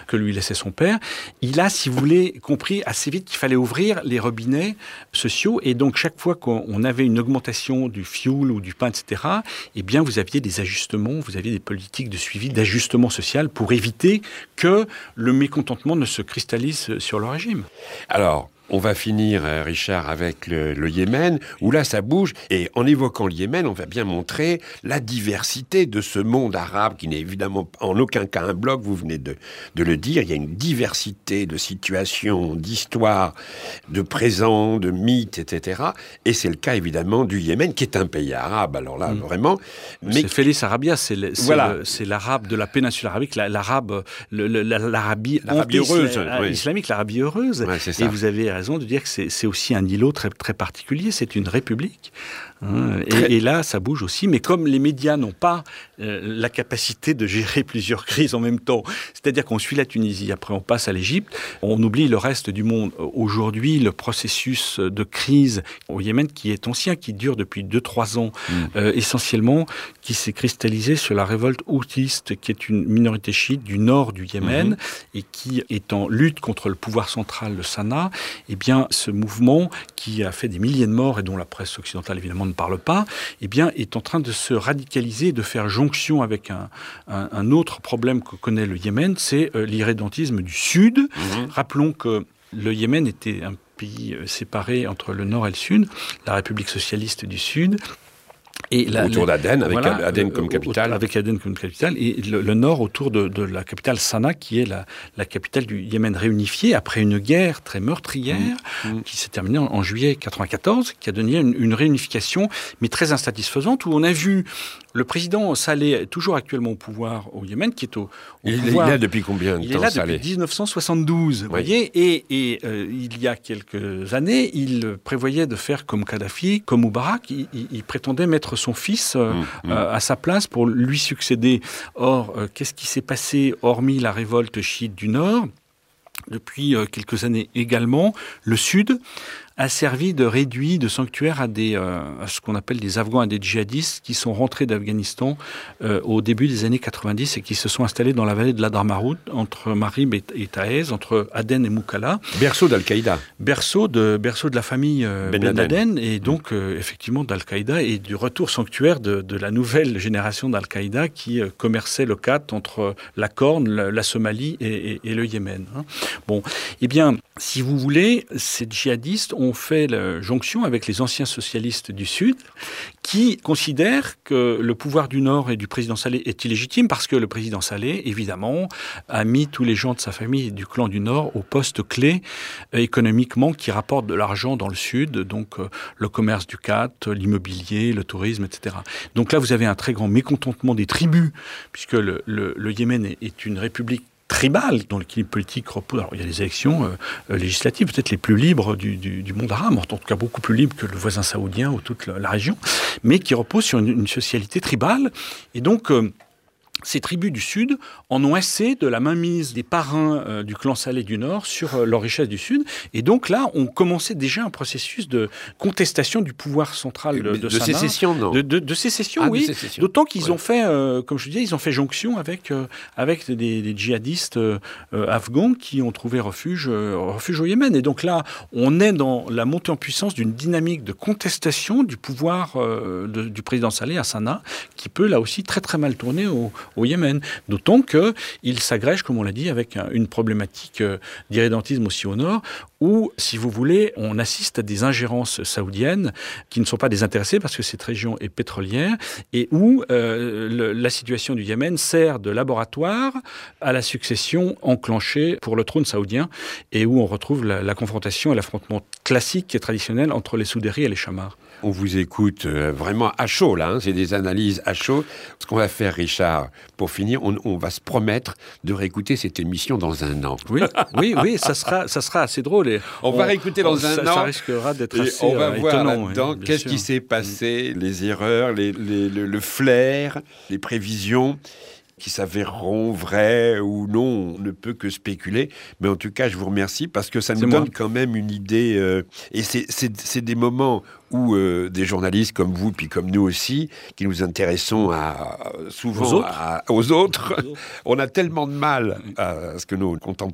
que lui laissait son père, il a, si vous voulez, compris assez vite qu'il fallait ouvrir les robinets sociaux. Et donc, chaque fois qu'on avait une augmentation du fioul ou du pain, etc., eh bien, vous aviez des ajustements, vous aviez des politiques de suivi, d'ajustement social pour éviter que le mécontentement ne se cristallise sur le régime. Alors, on va finir, Richard, avec le Yémen, où là, ça bouge. Et en évoquant le Yémen, on va bien montrer la diversité de ce monde arabe, qui n'est évidemment en aucun cas un bloc, vous venez de le dire. Il y a une diversité de situations, d'histoires, de présents, de mythes, etc. Et c'est le cas, évidemment, du Yémen, qui est un pays arabe, alors là, vraiment. Mais c'est Félix Arabia, c'est l'arabe de la péninsule arabique, l'Arabie heureuse, islamique, l'Arabie heureuse. Ouais, c'est ça. Et vous avez raison de dire que c'est aussi un îlot très, très particulier, c'est une république. Et là, ça bouge aussi. Mais comme les médias n'ont pas la capacité de gérer plusieurs crises en même temps, c'est-à-dire qu'on suit la Tunisie, après on passe à l'Égypte, on oublie le reste du monde. Aujourd'hui, le processus de crise au Yémen, qui est ancien, qui dure depuis 2-3 ans, essentiellement, qui s'est cristallisé sur la révolte houtiste, qui est une minorité chiite du nord du Yémen, et qui est en lutte contre le pouvoir central, le Sanaa. Eh bien, ce mouvement, qui a fait des milliers de morts, et dont la presse occidentale, évidemment, ne parle pas, eh bien, est en train de se radicaliser, de faire jonction avec un autre problème que connaît le Yémen, c'est l'irrédentisme du Sud. Rappelons que le Yémen était un pays séparé entre le Nord et le Sud, la République socialiste du Sud. Autour d'Aden, avec Aden comme capitale. Avec Aden comme capitale, et le nord autour de la capitale Sanaa, qui est la capitale du Yémen réunifiée, après une guerre très meurtrière, qui s'est terminée en juillet 1994, qui a donné une réunification, mais très insatisfaisante, où on a vu le président Saleh, toujours actuellement au pouvoir au Yémen, qui est au pouvoir... Il est là depuis combien de temps, Il est là depuis 1972, vous voyez, et il y a quelques années, il prévoyait de faire comme Kadhafi, comme Moubarak, il prétendait mettre son fils à sa place pour lui succéder. Or, qu'est-ce qui s'est passé, hormis la révolte chiite du Nord ? Depuis quelques années également, le Sud a servi de réduit, de sanctuaire à ce qu'on appelle des Afghans, à des djihadistes qui sont rentrés d'Afghanistan au début des années 90 et qui se sont installés dans la vallée de l'Adar-Marout, entre Marib et Taez, entre Aden et Moukalla. Berceau d'Al-Qaïda. Berceau de la famille Ben Laden, et donc effectivement d'Al-Qaïda, et du retour sanctuaire de la nouvelle génération d'Al-Qaïda qui commerçait le Khat entre la Corne, la Somalie et le Yémen. Bon, eh bien, si vous voulez, ces djihadistes ont fait la jonction avec les anciens socialistes du Sud qui considèrent que le pouvoir du Nord et du président Saleh est illégitime parce que le président Saleh, évidemment, a mis tous les gens de sa famille et du clan du Nord au poste clé économiquement qui rapportent de l'argent dans le Sud, donc le commerce du Khat, l'immobilier, le tourisme, etc. Donc là, vous avez un très grand mécontentement des tribus, puisque le Yémen est une république tribal, dont l'équilibre politique repose... Alors, il y a des élections législatives, peut-être les plus libres du monde arabe, en tout cas beaucoup plus libres que le voisin saoudien ou toute la région, mais qui reposent sur une socialité tribale. Et donc... ces tribus du Sud en ont assez de la mainmise des parrains du clan Saleh du Nord sur leur richesse du Sud. Et donc là, on commençait déjà un processus de contestation du pouvoir central de Sanaa. Sécession, non ? De sécession, oui. De sécession. D'autant qu'ils ont fait, comme je disais, ils ont fait jonction avec des djihadistes afghans qui ont trouvé refuge au Yémen. Et donc là, on est dans la montée en puissance d'une dynamique de contestation du pouvoir du président Saleh à Sanaa, qui peut là aussi très très mal tourner au Yémen. D'autant qu'il s'agrège, comme on l'a dit, avec une problématique d'irrédentisme aussi au nord, où, si vous voulez, on assiste à des ingérences saoudiennes qui ne sont pas désintéressées parce que cette région est pétrolière et où la situation du Yémen sert de laboratoire à la succession enclenchée pour le trône saoudien et où on retrouve la confrontation et l'affrontement classique et traditionnel entre les Soudéris et les Chamars. On vous écoute vraiment à chaud, là. C'est des analyses à chaud. Ce qu'on va faire, Richard, pour finir, on va se promettre de réécouter cette émission dans un an. Oui, ça sera assez drôle. Et on va réécouter dans un an. Ça risquera d'être assez on va voir étonnant, là-dedans qu'est-ce qui s'est passé, les erreurs, le flair, les prévisions. qui s'avéreront vraies ou non. On ne peut que spéculer. Mais en tout cas, je vous remercie parce que ça nous donne quand même une idée. Et c'est des moments où des journalistes comme vous, puis comme nous aussi, qui nous intéressons souvent aux autres, on a tellement de mal à ce que nos contemporains